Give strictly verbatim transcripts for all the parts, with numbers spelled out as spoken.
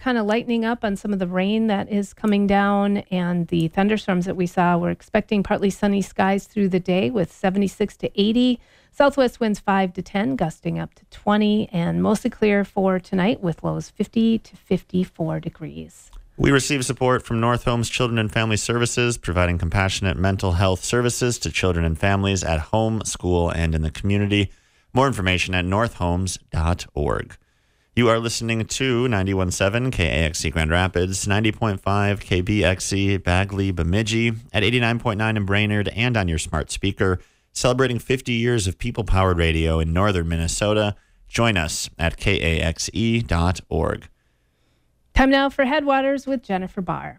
kind of lightening up on some of the rain that is coming down and the thunderstorms that we saw. We're expecting partly sunny skies through the day with seventy-six to eighty. Southwest winds five to ten, gusting up to twenty, and mostly clear for tonight with lows fifty to fifty-four degrees. We receive support from North Homes Children and Family Services, providing compassionate mental health services to children and families at home, school, and in the community. More information at north homes dot org. You are listening to ninety-one point seven K A X C Grand Rapids, ninety point five K B X C Bagley Bemidji, at eighty-nine point nine in Brainerd, and on your smart speaker. Celebrating fifty years of people-powered radio in northern Minnesota. Join us at K A X E dot org. Time now for Headwaters with Jennifer Barr.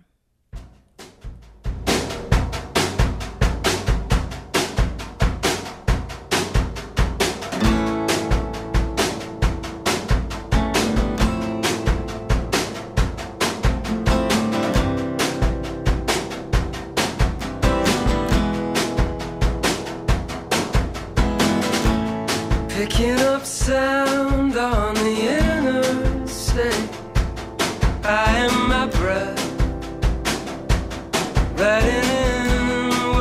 Picking up sound on the interstate, I am my breath, riding in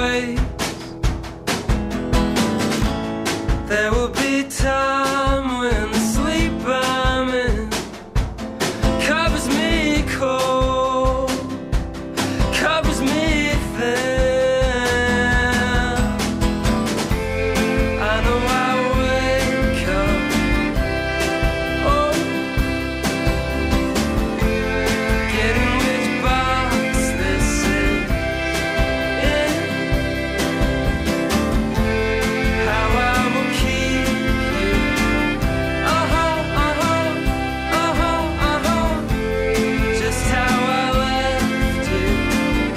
waves. There will be time when the sleep I'm in covers me cold, covers me thin. I know I wake up, oh, getting which box this is in, how I will keep you, uh-huh, uh-huh, uh-huh, uh-huh, just how I left you.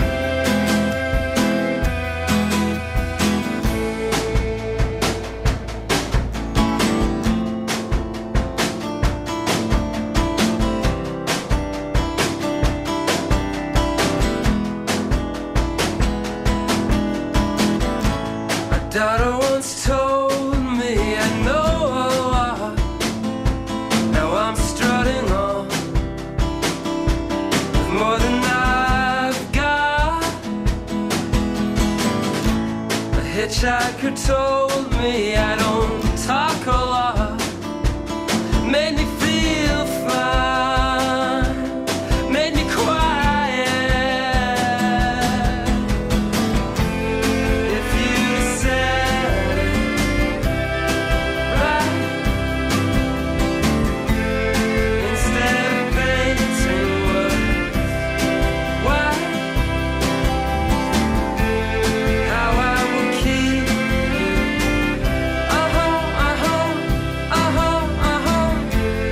My daughter once told me I know a lot. Now I'm strutting on with more than I've got. A hitchhiker told me I don't talk a lot. Made me feel fine, made me quiet. If you said it right, instead of painting words white, how I will keep you, uh-huh, uh-huh, uh-huh, uh-huh,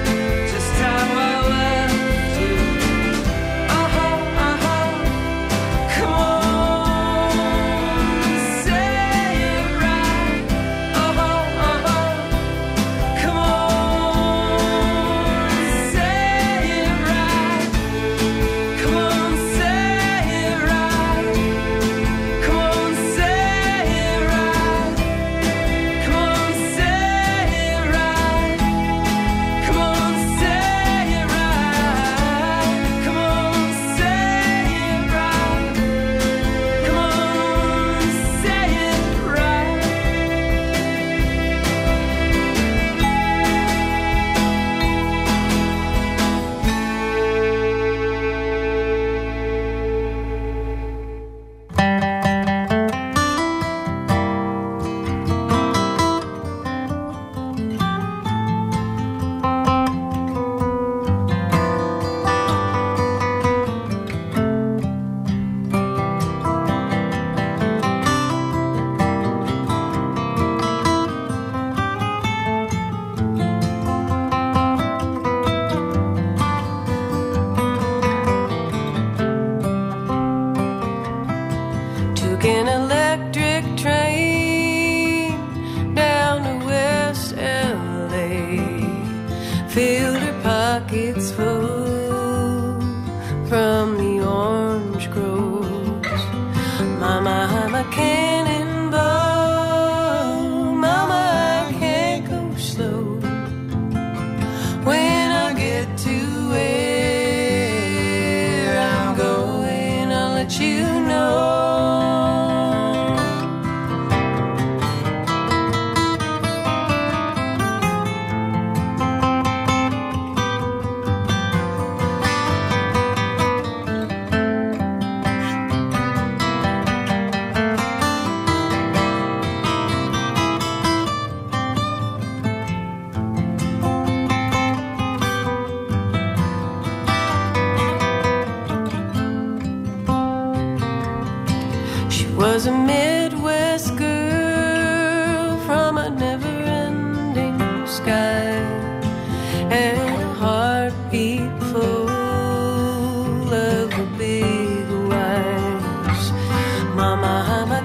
was a Midwest girl from a never-ending sky, and a heartbeat full of the big wires. Mama, I'm a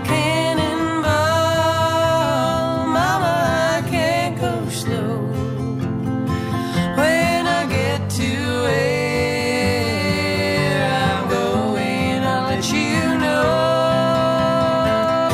cannonball. Mama, I can't go slow. When I get to where I'm going, I'll let you know.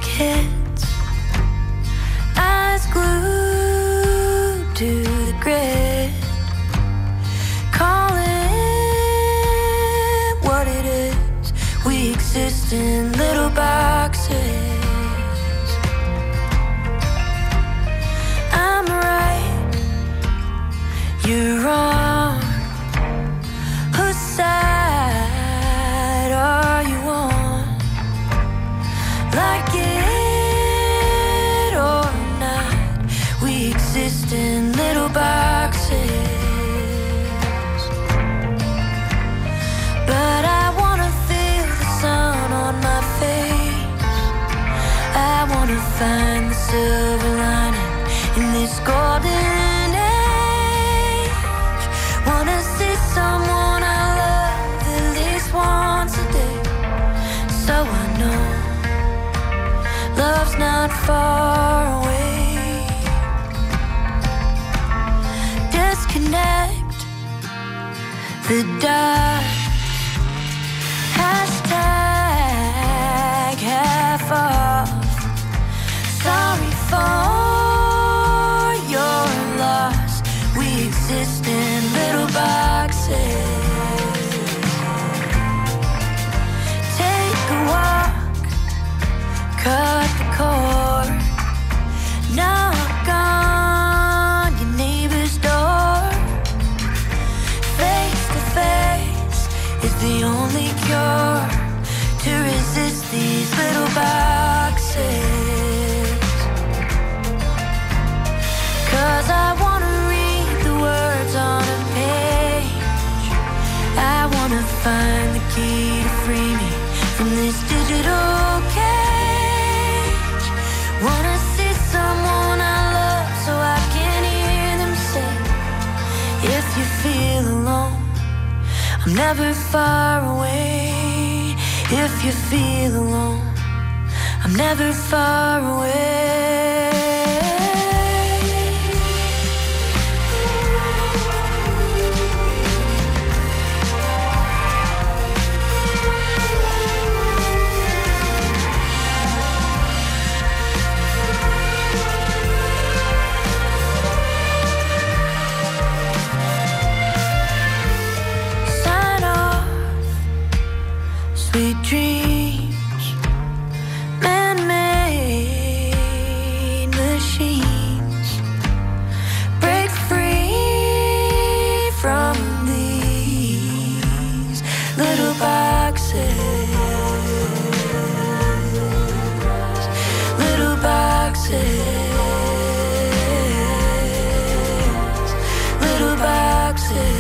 big hits, eyes glued to the grid. Call it what it is. We exist in little boxes. I'm right, you're wrong. Whose side are you on? Like it or not, we exist in little boxes. But I wanna feel the sun on my face. I wanna find the silver lining in this golden age. Wanna see someone I love at least once a day. So I know love's not far away. Disconnect the dots. Hashtag half off. Sorry for your loss. We exist in little boxes. Take a walk, cut the cord, knock on your neighbor's door. Face to face is the only cure to resist these little boxes. 'Cause I wanna read the words on a page. I wanna find the key to free me from this digital cage. Wanna see someone I love so I can hear them say, if you feel alone, I'm never far away. If you feel alone, I'm never far away. Sweet dreams, man-made machines, break free from these little boxes, little boxes, little boxes.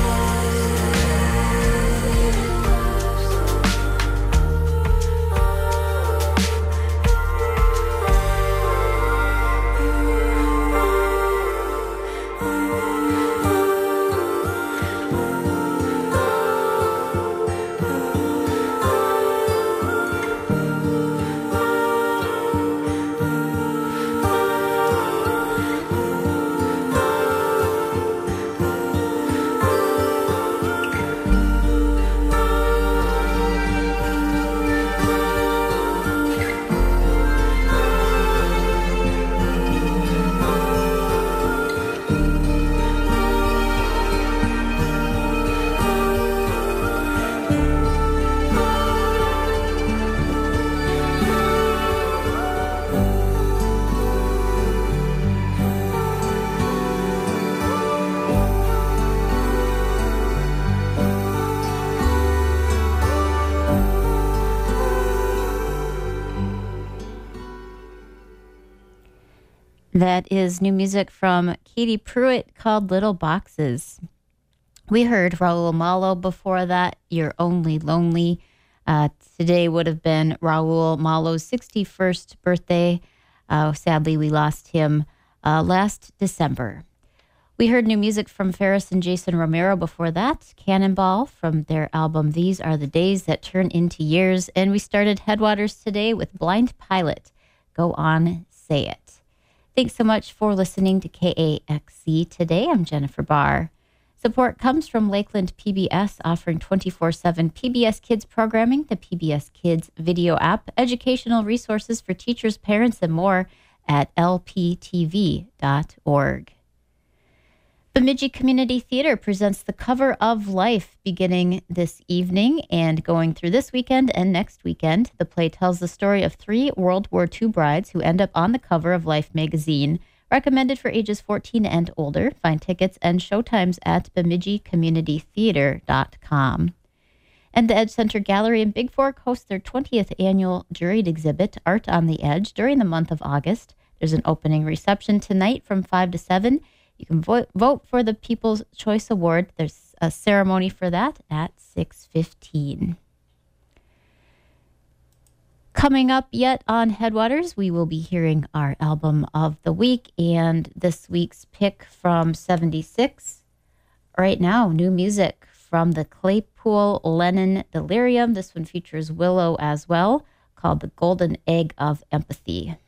That is new music from Katie Pruitt called Little Boxes. We heard Raul Malo before that, You're Only Lonely. Uh, today would have been Raul Malo's sixty-first birthday. Uh, sadly, we lost him uh, last December. We heard new music from Ferris and Jason Romero before that, Cannonball from their album These Are the Days That Turn Into Years. And we started Headwaters today with Blind Pilot, Go On, Say It. Thanks so much for listening to K A X C today. I'm Jennifer Barr. Support comes from Lakeland P B S, offering twenty-four seven P B S Kids programming, the P B S Kids video app, educational resources for teachers, parents, and more at L P T V dot org. Bemidji Community Theater presents The Cover of Life beginning this evening and going through this weekend and next weekend. The play tells the story of three World War Two brides who end up on the cover of Life magazine. Recommended for ages fourteen and older. Find tickets and showtimes at Bemidji Community Theater dot com. And the Edge Center Gallery in Big Fork hosts their twentieth annual juried exhibit, Art on the Edge, during the month of August. There's an opening reception tonight from five to seven. You can vote, vote for the People's Choice Award. There's a ceremony for that at six fifteen. Coming up yet on Headwaters, we will be hearing our album of the week and this week's pick from seventy-six. Right now, new music from the Claypool Lennon Delirium. This one features Willow as well, called The Golden Egg of Empathy.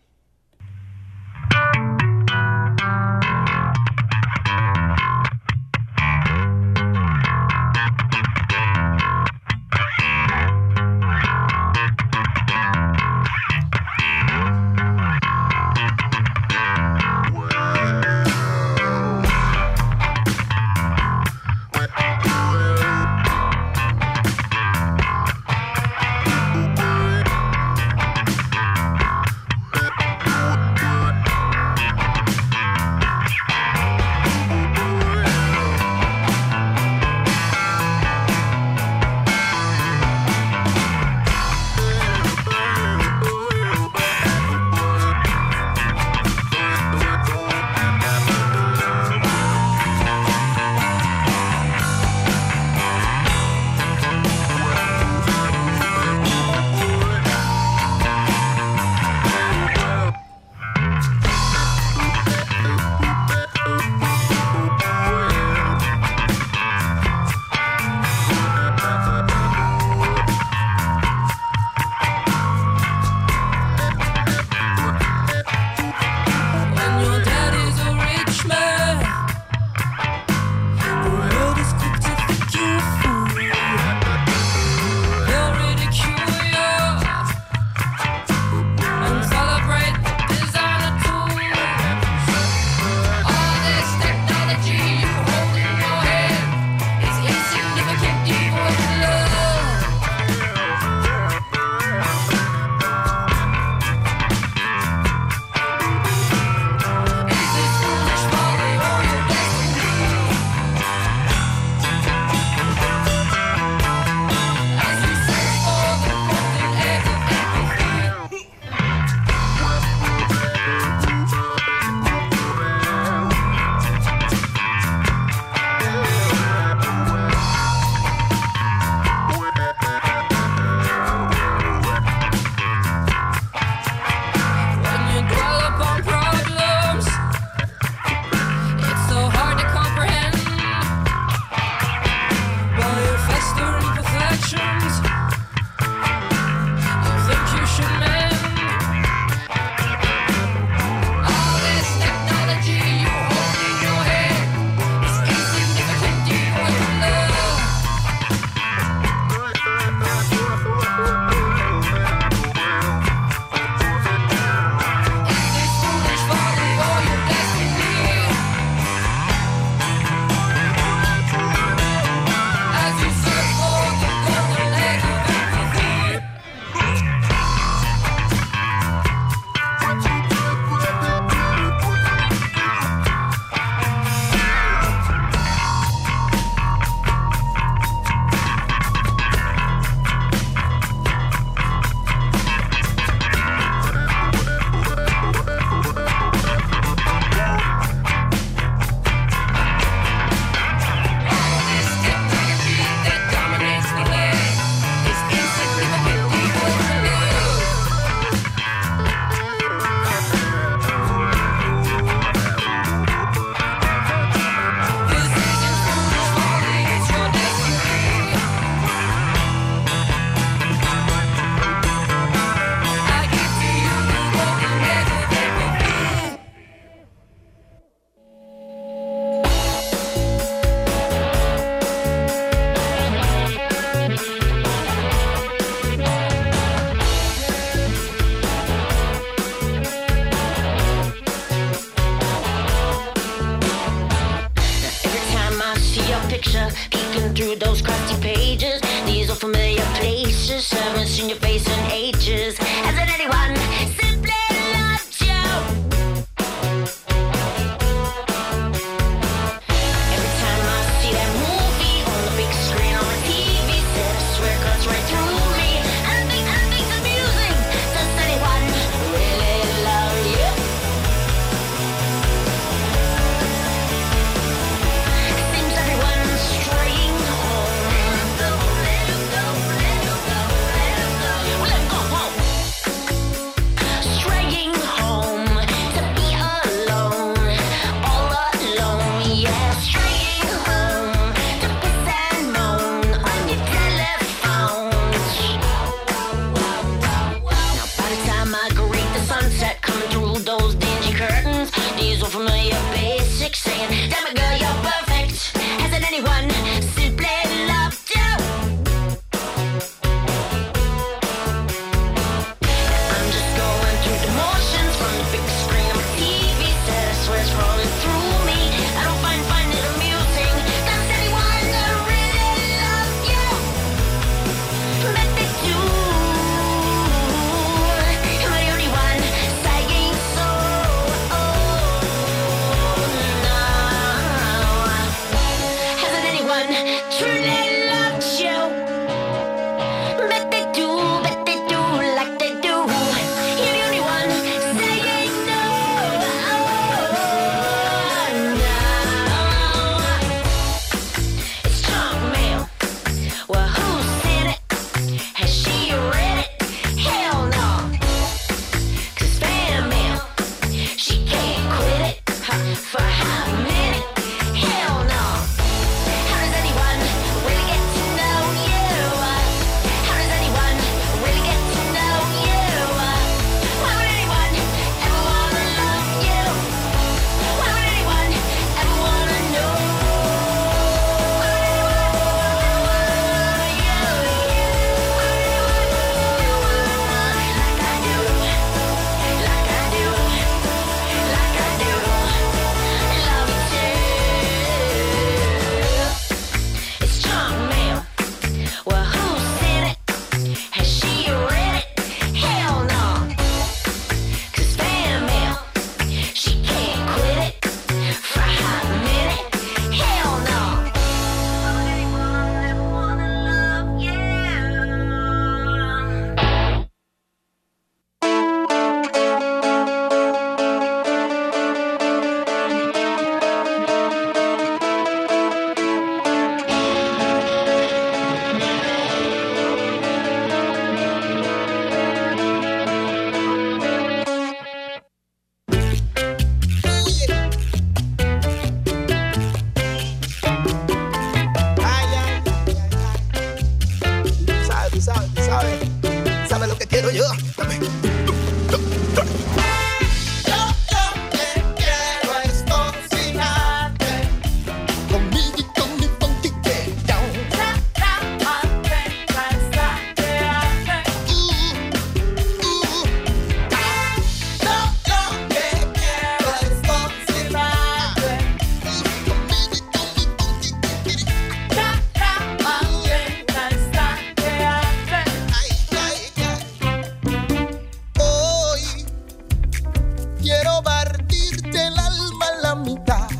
looking through those crusty pages. These are familiar places, haven't seen your face in ages. Hasn't anyone simply loved you? Every time I see that movie on the big screen on the T V set, I swear it cuts right through me. I don't think, I don't think it's amusing. Does anyone really love you? Seems everyone's straying home. Let it go, let it go, let it go, let it go. Well, let it go home. Straying home to be alone, all alone, yeah. Straying home to piss and moan on your telephones. Now by the time I greet the sunset coming through those dingy curtains, these are familiar basics saying, damn it girl, you're perfect. Hasn't anyone simply loved you? I'm just going through the motions from the big screen on my T V set. I swear it's rolling through me. I don't find find it amusing. Does anyone really love you? But they do. Am I the only one saying so? Oh no. Hasn't anyone truly loved you? Bet they do, bet they do, like they do. You're the only one saying no. Oh, no. It's junk mail. Well, who sent it? Has she read it? Hell no. 'Cause fan mail, she can't quit it huh, for a hot minute. Hell no. How does anyone really get to know you? How does anyone really get to know you? Why would anyone ever wanna love you? Why would anyone ever wanna know? Why would anyone ever wanna you? Like I do, like I do, like I do, love you too. It's junk mail. Well, who sent it? Has she read it? Hell no. 'Cause fan mail, she can't quit it for a hot minute. Hell no. Why would anyone ever wanna love you? Ay, ay, ay, ay. Tú sabes, tú sabes, tú sabes. ¿Sabes lo que quiero yo? Dame. Yo lo que quiero es cocinarte conmigo y con mi funky down. Uh, uh, ah. Yo lo que quiero es cocinarte conmigo y con mi funky Ay, ay, ay. Hoy quiero partirte el alma a la mitad,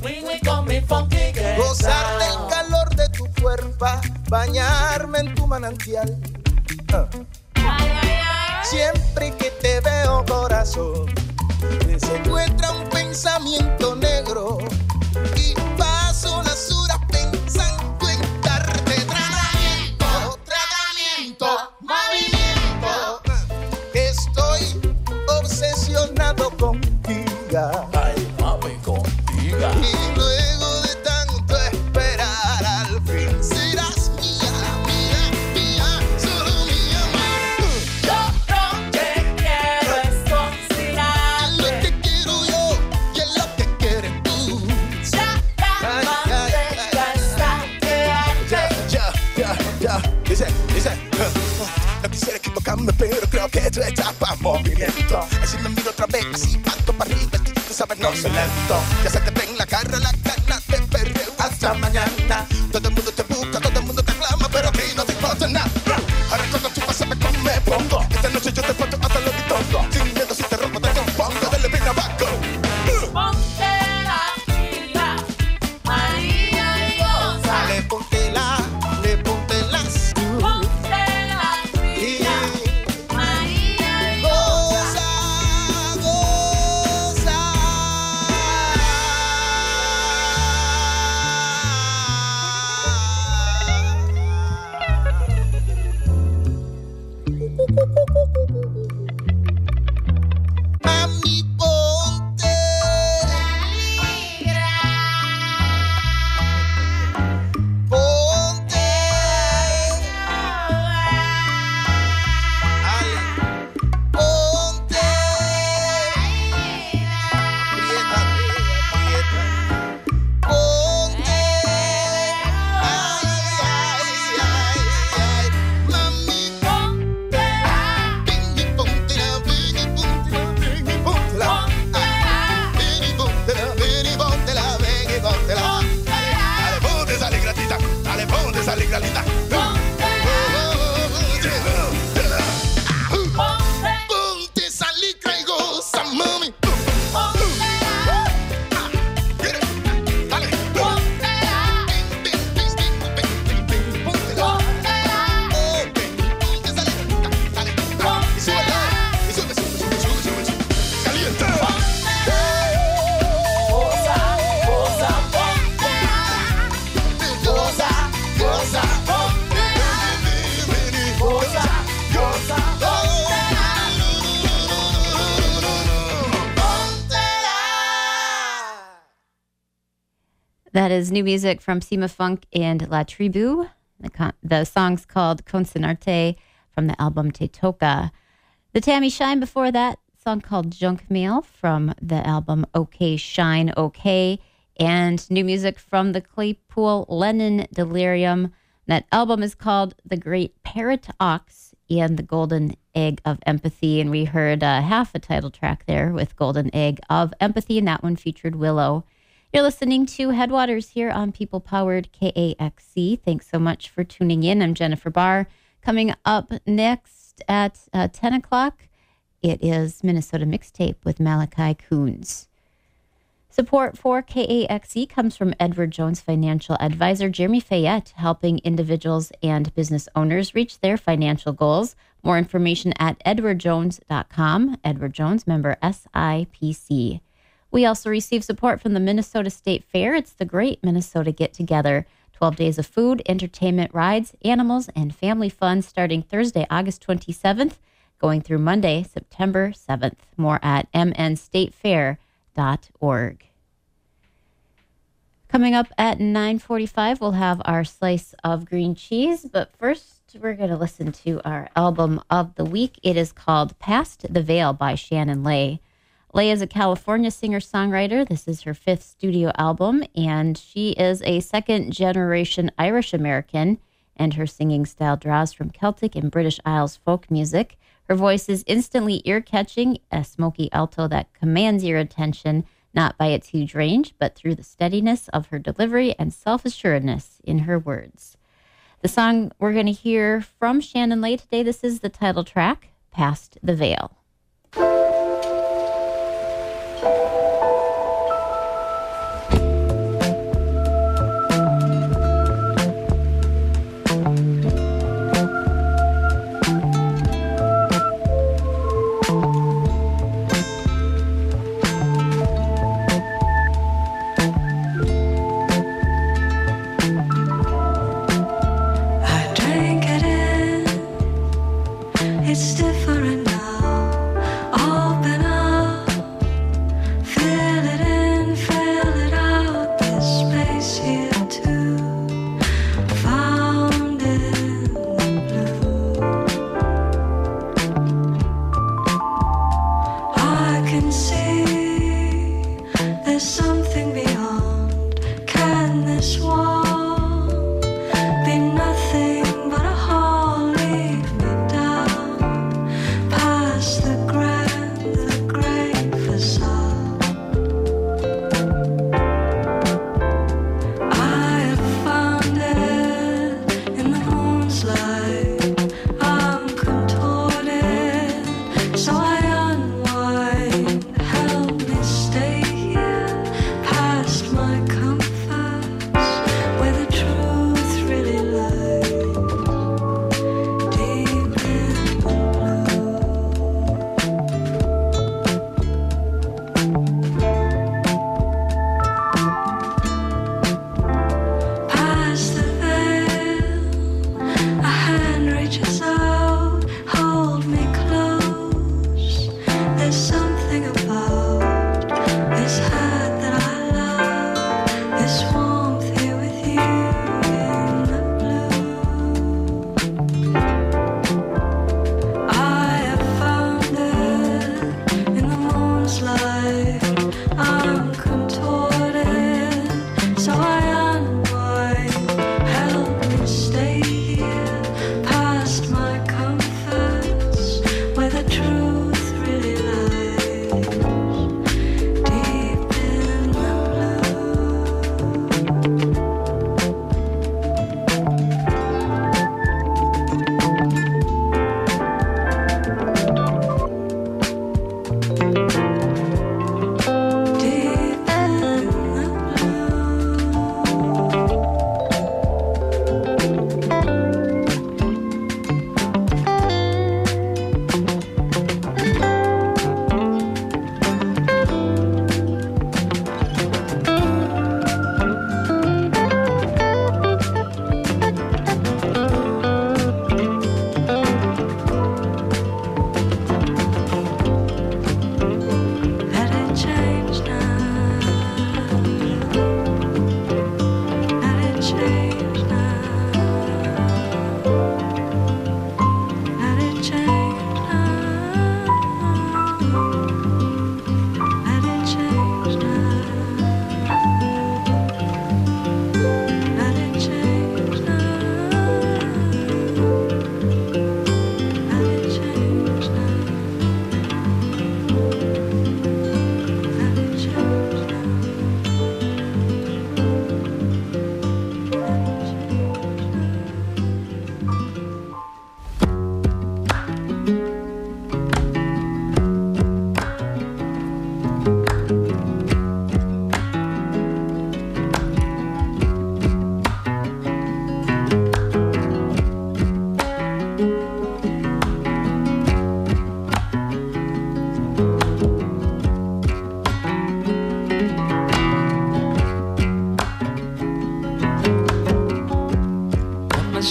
gozar del calor de tu cuerpo, bañarme en tu manantial. Ah. Siempre que te veo, corazón, se encuentra un pensamiento negro y paso las horas pensando en darte tratamiento, tratamiento, movimiento. Estoy obsesionado contigo. Ay, mami, contigo. Y luego de tanto esperar, al fin serás mía, mía, mía, solo mía, mía. Yo lo que quiero es cocinarte. Lo que quiero yo y es lo que quieres tú. Ay, ay, ay. Ya, ya, ya, ya. Dice, dice. No quisiera equivocarme, pero creo que tú estás pa' movimiento. Así me miro otra vez, así pato para arriba, tú sabes, no soy lento. Ya se te ven la cara, la ganas de perreo hasta mañana. Todo el mundo te busca. That is new music from Sima Funk and La Tribu. The, con- the song's called Consonarte from the album Te Toka. The Tammy Shine before that, song called Junk Mail from the album OK Shine OK. And new music from the Claypool Lennon Delirium. That album is called The Great Parrot Ox and the Golden Egg of Empathy. And we heard uh, half a title track there with Golden Egg of Empathy, and that one featured Willow. You're listening to Headwaters here on People Powered K A X C. Thanks so much for tuning in. I'm Jennifer Barr. Coming up next at uh, ten o'clock, it is Minnesota Mixtape with Malachi Coons. Support for K A X C comes from Edward Jones financial advisor Jeremy Fayette, helping individuals and business owners reach their financial goals. More information at edward jones dot com. Edward Jones, member S I P C. We also receive support from the Minnesota State Fair. It's the Great Minnesota Get Together. twelve days of food, entertainment, rides, animals, and family fun starting Thursday, August twenty-seventh, going through Monday, September seventh. More at m n state fair dot org. Coming up at nine forty-five, we'll have our slice of green cheese. But first, we're going to listen to our album of the week. It is called Past the Veil by Shannon Lay. Lay is a California singer-songwriter. This is her fifth studio album, and she is a second-generation Irish-American, and her singing style draws from Celtic and British Isles folk music. Her voice is instantly ear-catching, a smoky alto that commands your attention, not by its huge range, but through the steadiness of her delivery and self-assuredness in her words. The song we're going to hear from Shannon Lay today, this is the title track, Past the Veil. It's different now.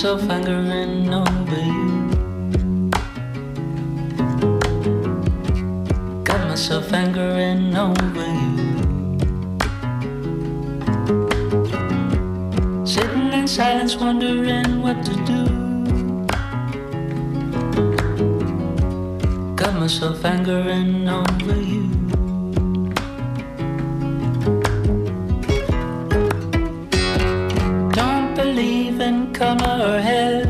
myself angering over you. Got myself angering over you. Sitting in silence, wondering what to do. Got myself angering over you. Don't believe in color or hair,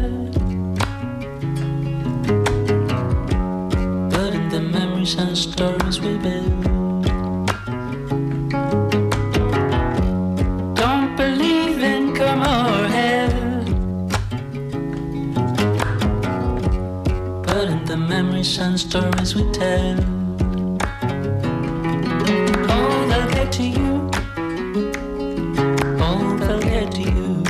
but in the memories and stories we build. Don't believe in color or hair, but in the memories and stories we tell. Oh, they'll get to you. Oh, they'll get to you.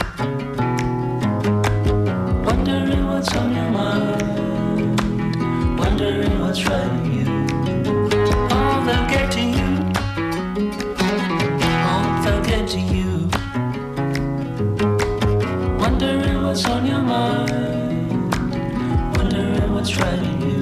Wondering what's on your mind, wondering what's right in you. Oh, they'll get to you. Oh, they'll get to you. Wondering what's on your mind, wondering what's right in you.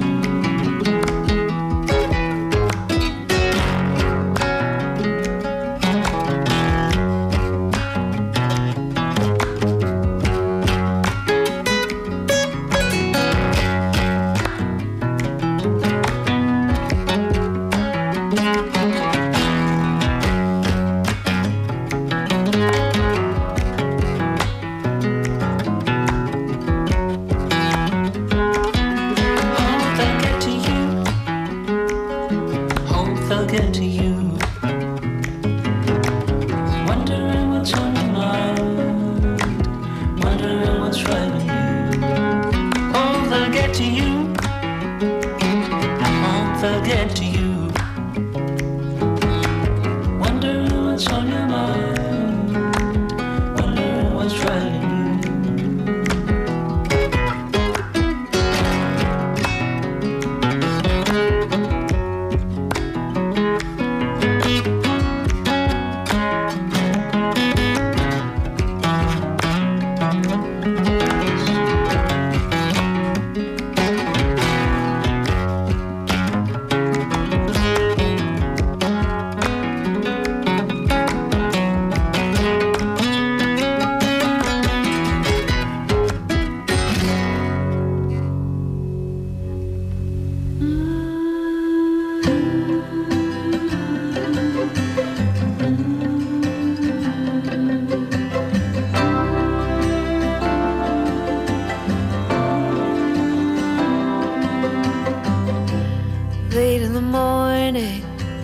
Late in the morning,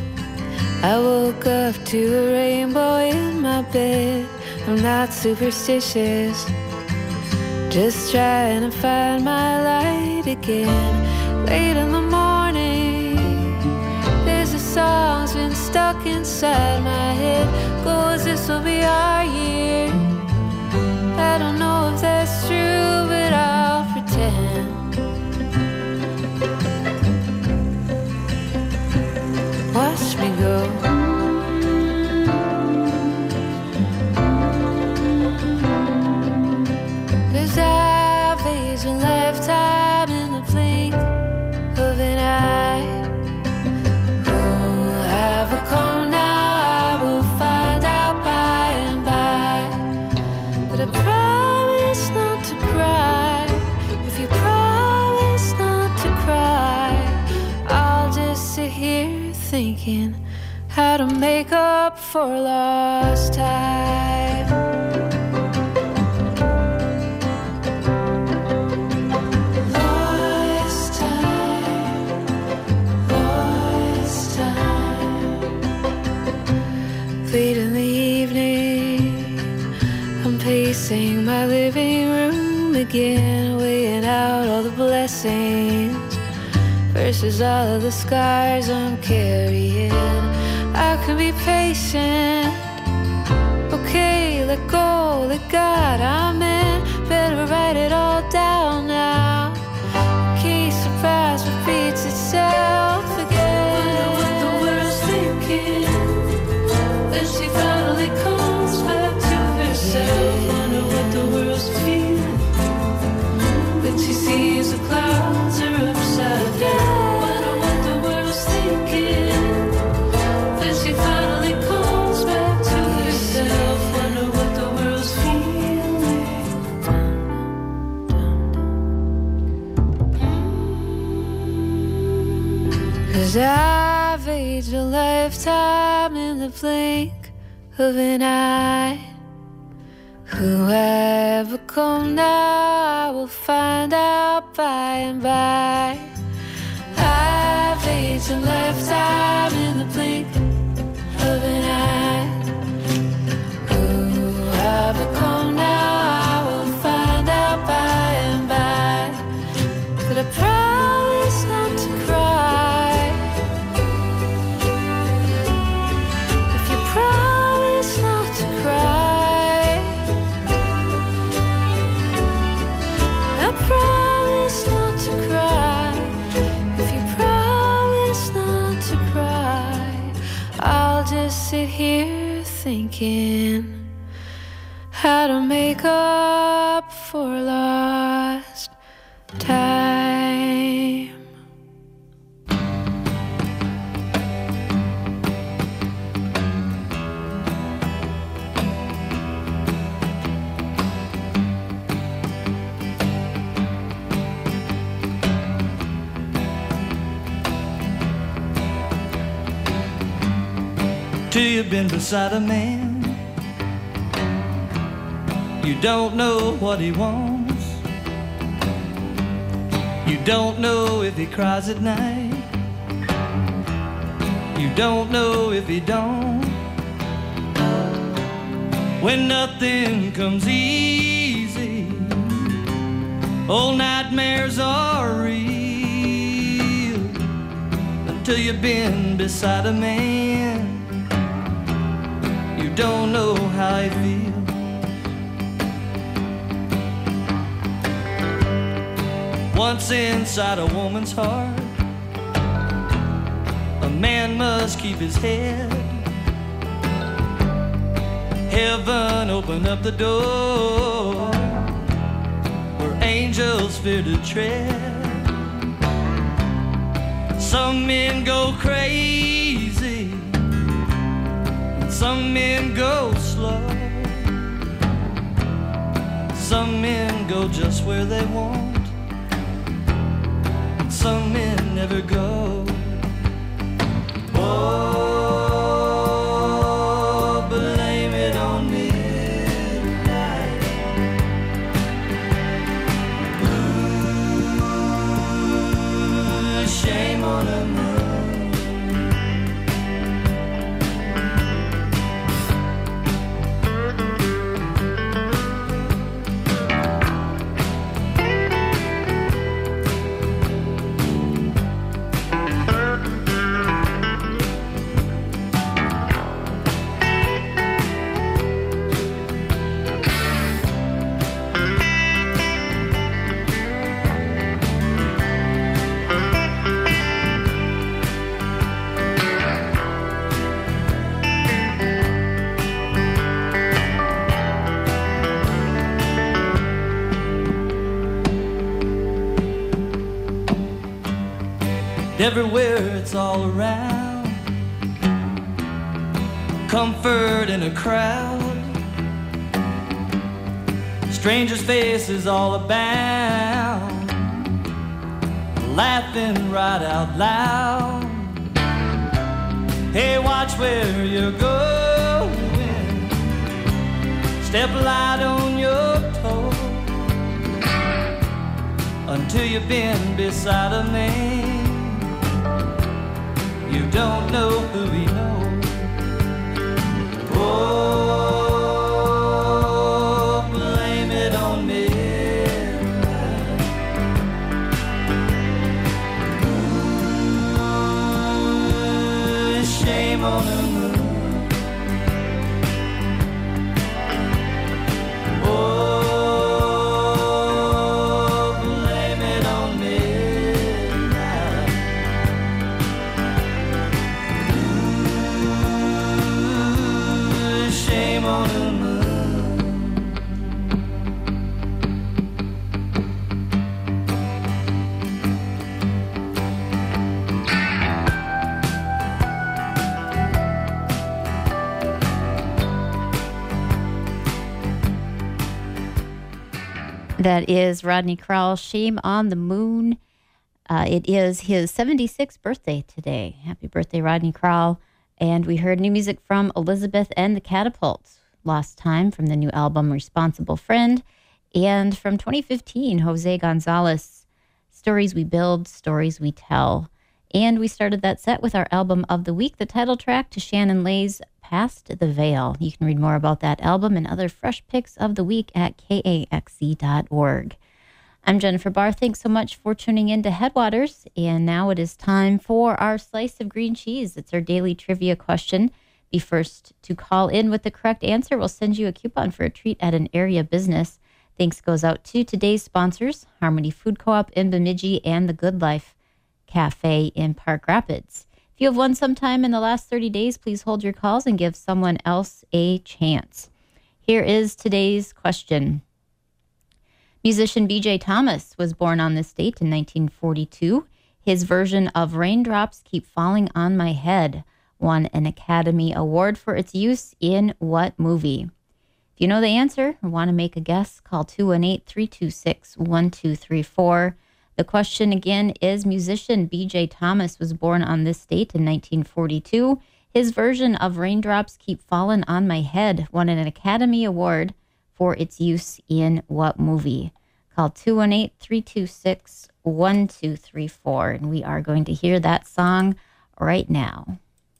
I woke up to a rainbow in my bed. I'm not superstitious, just trying to find my light again. Late in the morning, there's a song's been stuck inside my head. Goes, this will be our year. I don't know if that's true, but I'll pretend. Watch me go. Cause I've aged a lifetime in the blink of an eye. Oh, have a come now, I will find out by and by. But I promise not to cry. If you promise not to cry, I'll just sit here thinking how to make up for lost time. Lost time, lost time. Late in the evening, I'm pacing my living room again, weighing out all the blessings versus all of the scars I'm carrying. I can be patient, okay, let go, let God, I'm in. Better write it all down now, in case surprise repeats itself again. Wonder what the world's thinking when she finally comes back to herself. Wonder what the world's feeling 'Cause I've aged a lifetime in the blink of an eye. Who I've become now, I will find out by and by. I've aged a lifetime in the blink of an eye. Who I've become now, I will find out by and by. But I promise not to cry. If you promise not to cry, I promise not to cry. If you promise not to cry, I'll just sit here thinking how to make up for lost time. Till you've been beside a man, you don't know what he wants. You don't know if he cries at night. You don't know if he don't. When nothing comes easy, old nightmares are real. Until you've been beside a man, you don't know how he feels. Once inside a woman's heart, a man must keep his head. Heaven open up the door where angels fear to tread. Some men go crazy, some men go slow. Some men go just where they want. Some men never go. Oh, blame it on midnight. Ooh, shame on a moon. Everywhere it's all around, comfort in a crowd, strangers' faces all abound, laughing right out loud. Hey, watch where you're going, step light on your toe, until you've been beside a man. You don't know who he knows. Oh, blame it on midnight. Ooh, shame on the moon. Oh, blame it on midnight. Shame on the moon. That is Rodney Crowell, Shame on the Moon. Uh, it is his seventy-sixth birthday today. Happy birthday, Rodney Crowell. And we heard new music from Elizabeth and the Catapults, Lost Time from the new album Responsible Friend. And from twenty fifteen, Jose Gonzalez, Stories We Build, Stories We Tell. And we started that set with our album of the week, the title track to Shannon Lay's Past the Veil. You can read more about that album and other fresh picks of the week at K A X C dot org. I'm Jennifer Barr. Thanks so much for tuning in to Headwaters. And now it is time for our Slice of Green Cheese. It's our daily trivia question. Be first to call in with the correct answer. We'll send you a coupon for a treat at an area business. Thanks goes out to today's sponsors, Harmony Food Co-op in Bemidji and the Good Life Cafe in Park Rapids. If you have won sometime in the last thirty days, please hold your calls and give someone else a chance. Here is today's question. Musician B J Thomas was born on this date in nineteen forty-two. His version of Raindrops Keep Falling on My Head won an Academy Award for its use in what movie? If you know the answer or want to make a guess, call two one eight, three two six, one two three four. The question again is musician B J Thomas was born on this date in nineteen forty-two. His version of Raindrops Keep Falling on My Head won an Academy Award for its use in what movie? Call two one eight, three two six, one two three four. And we are going to hear that song right now.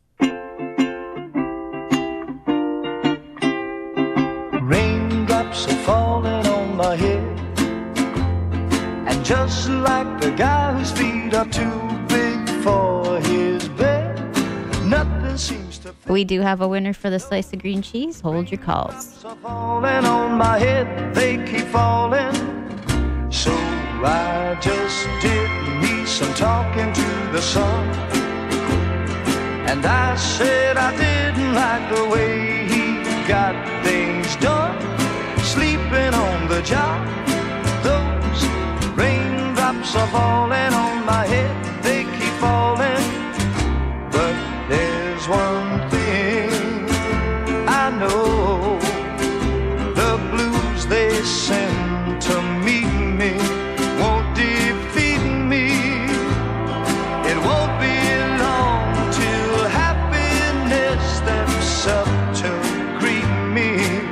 Raindrops are falling on my head, and just like the guy whose feet are too big for his bed, nothing seems to fit. We do have a winner for the Slice of Green Cheese. Hold your calls. Raindrops are falling on my head, they keep falling. So I just did me some talking to the sun, and I said I didn't like the way he got things done, sleeping on the job. Those raindrops are falling on my head, they keep falling. But there's one thing I know, the blues they send to meet me won't defeat me. It won't be long till happiness steps up to greet me.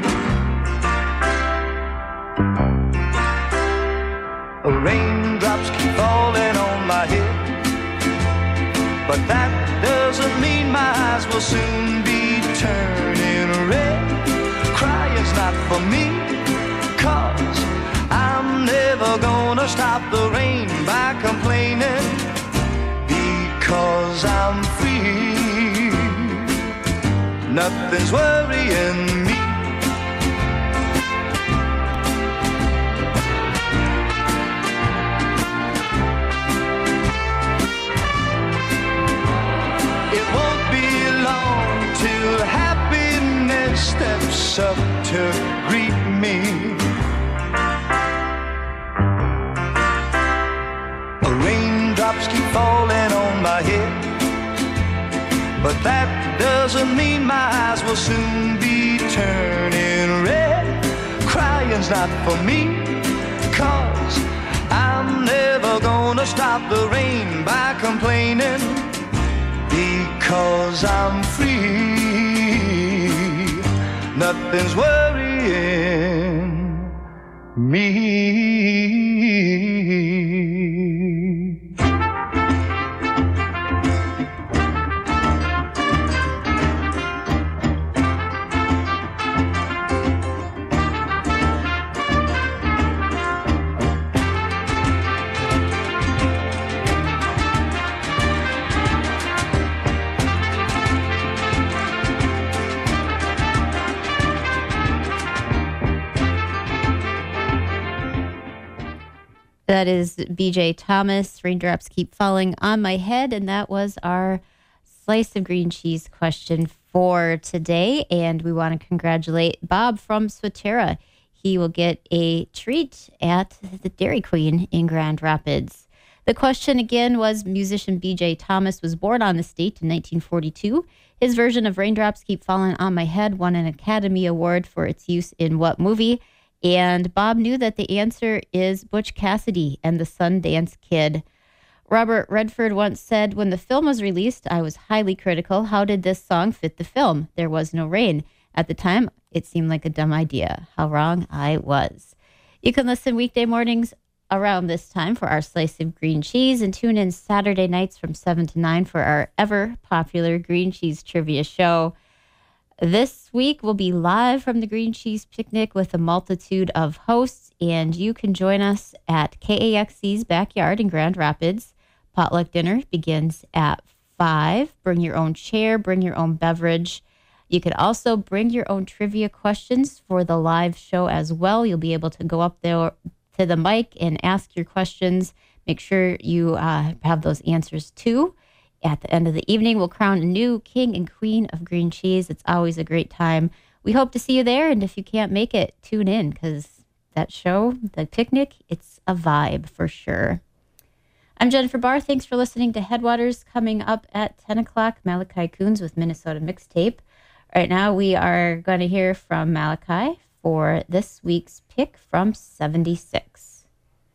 Raindrops keep falling on my head, but that doesn't mean my eyes will soon be turning red. Crying's not for me, 'cause I'm never gonna stop the rain by complaining, because I'm free. Nothing's worrying me. It won't be long till happiness steps up to greet me. Raindrops keep falling on my head, but that doesn't mean my eyes will soon be turning red. Crying's not for me, 'cause I'm never gonna stop the rain by complaining, because I'm free. Nothing's worrying me. That is B J Thomas, Raindrops Keep Falling on My Head. And that was our Slice of Green Cheese question for today. And we want to congratulate Bob from Swatera. He will get a treat at the Dairy Queen in Grand Rapids. The question again was musician B J Thomas was born on this date in nineteen forty-two. His version of Raindrops Keep Falling on My Head won an Academy Award for its use in what movie? And Bob knew that the answer is Butch Cassidy and the Sundance Kid. Robert Redford once said, when the film was released, I was highly critical. How did this song fit the film? There was no rain. At the time, it seemed like a dumb idea. How wrong I was. You can listen weekday mornings around this time for our Slice of Green Cheese and tune in Saturday nights from seven to nine for our ever popular Green Cheese Trivia Show. This week will be live from the Green Cheese Picnic with a multitude of hosts, and you can join us at K A X C's backyard in Grand Rapids. Potluck dinner begins at five. Bring your own chair, bring your own beverage. You could also bring your own trivia questions for the live show as well. You'll be able to go up there to the mic and ask your questions. Make sure you uh, have those answers too. At the end of the evening, we'll crown a new king and queen of green cheese. It's always a great time. We hope to see you there, and if you can't make it, tune in, because that show, the picnic, it's a vibe for sure. I'm Jennifer Barr. Thanks for listening to Headwaters. Coming up at ten o'clock, Malachi Coons with Minnesota Mixtape. Right now, we are going to hear from Malachi for this week's pick from seventy-six.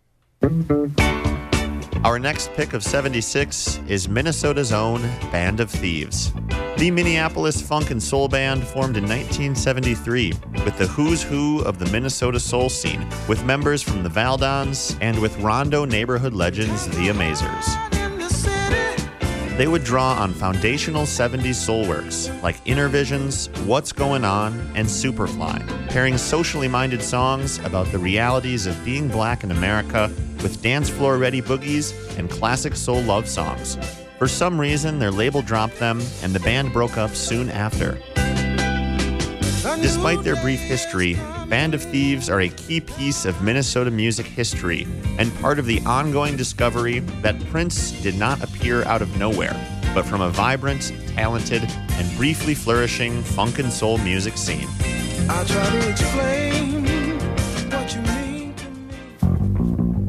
Our next pick of seventy-six is Minnesota's own Band of Thieves. The Minneapolis funk and soul band formed in nineteen seventy-three with the who's who of the Minnesota soul scene, with members from the Valdons and with Rondo neighborhood legends, the Amazers. They would draw on foundational seventies soul works like Inner Visions, What's Going On, and Superfly, pairing socially minded songs about the realities of being black in America with dance floor ready boogies and classic soul love songs. For some reason, their label dropped them and the band broke up soon after. Despite their brief history, Band of Thieves are a key piece of Minnesota music history and part of the ongoing discovery that Prince did not appear out of nowhere, but from a vibrant, talented, and briefly flourishing funk and soul music scene. I try to explain what you mean to me.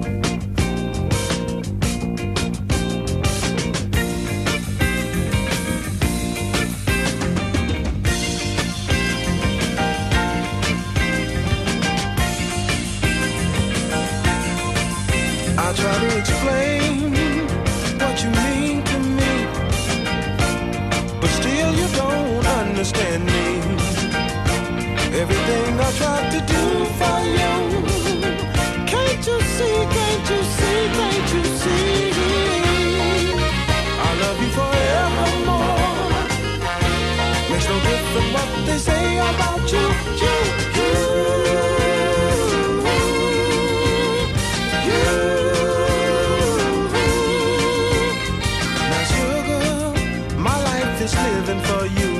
I try to explain what you mean to me, but still you don't understand me. Everything I tried to do for you, can't you see, can't you see, can't you see? I love you forevermore. Makes no difference what they say about you, you, you. Living for you.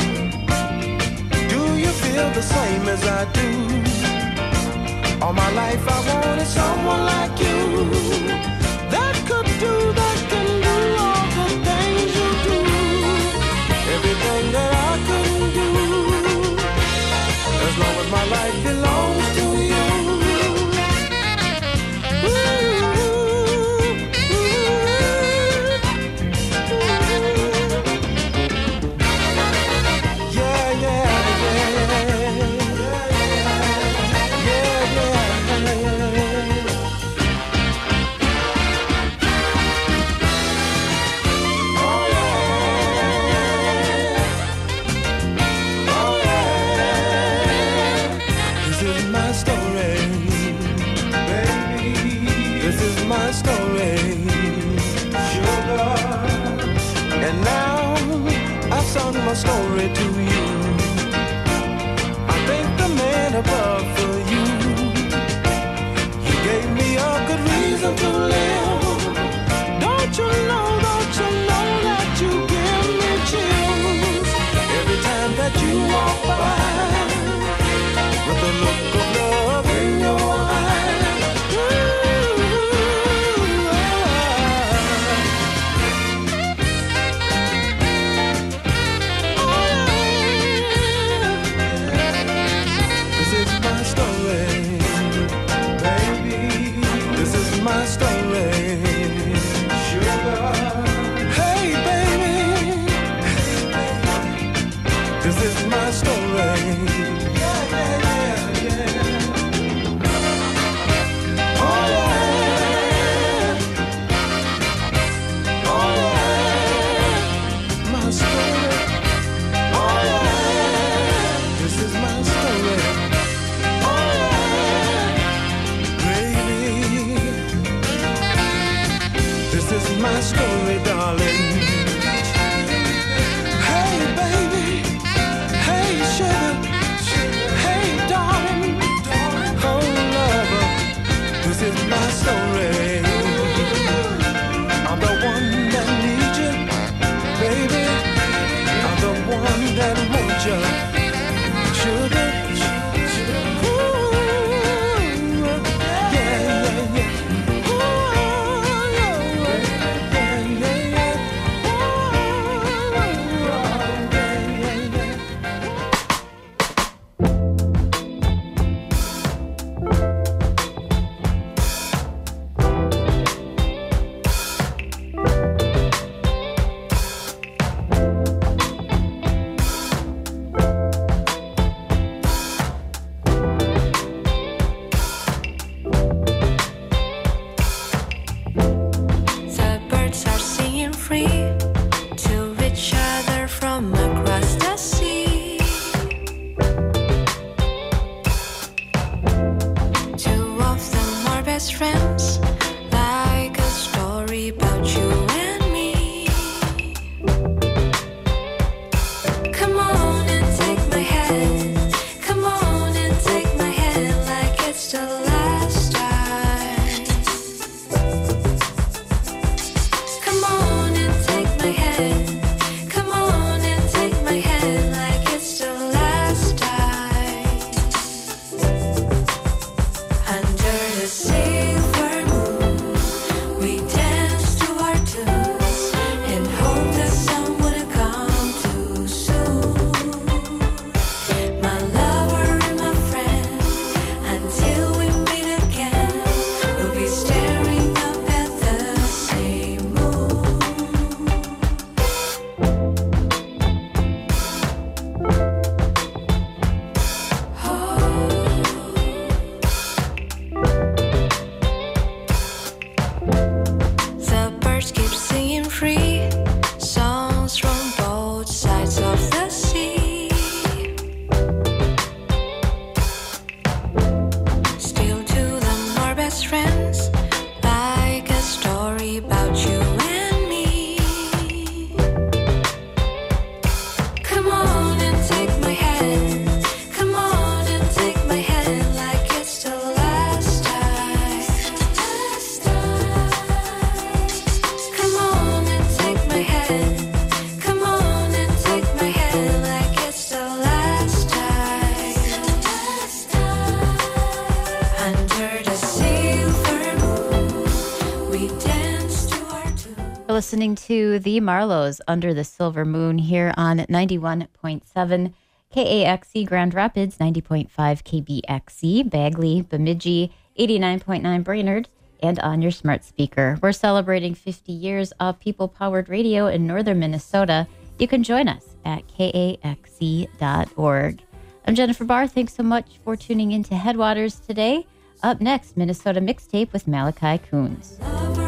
Do you feel the same as I do? All my life I wanted someone like you that could do, that can do all the things you do. Everything that I couldn't do, as long as my life belongs to you. My story to you. I thank the man above for you. He gave me a good reason to live. Don't you know, don't you know that you give me chills every time that you walk by with a look of love in your eyes. My story, sugar. Hey, baby, this is my story. Yeah, yeah, yeah, yeah. Oh, yeah. querer mucho. Sugar, sugar, ooh, yeah, yeah, yeah. Ooh, yeah, yeah, yeah, yeah. Ooh, yeah, yeah, yeah. The birds are singing free to each other from across the sea. Two of them are best friends, like a story about you and me. Come on and take my hand. Come on and take my hand like it's the last time. Come on and take my hand. Come on and take my hand like it's the last time. Under the silver moon, we danced to our tunes and hoped the sun wouldn't come too soon. My lover and my friend, until we meet again, we'll be staring up at the same moon. The birds keep singing free songs from both sides of the sea. Still to them are best friends, like a story about you and me. Come on and take my hand. Come on and take my hand like it's the last time. Come on and take my hand. Come on and take my hand like it's the last time. Under the silver moon, we dance to our tune. We're listening to the Marlows Under the Silver Moon here on ninety-one point seven K A X E Grand Rapids, ninety point five K B X E Bagley, Bemidji, eighty-nine point nine Brainerd, and on your smart speaker. We're celebrating fifty years of people-powered radio in northern Minnesota. You can join us at K A X E dot org. I'm Jennifer Barr. Thanks so much for tuning in to Headwaters today. Up next, Minnesota Mixtape with Malachi Coons. Lover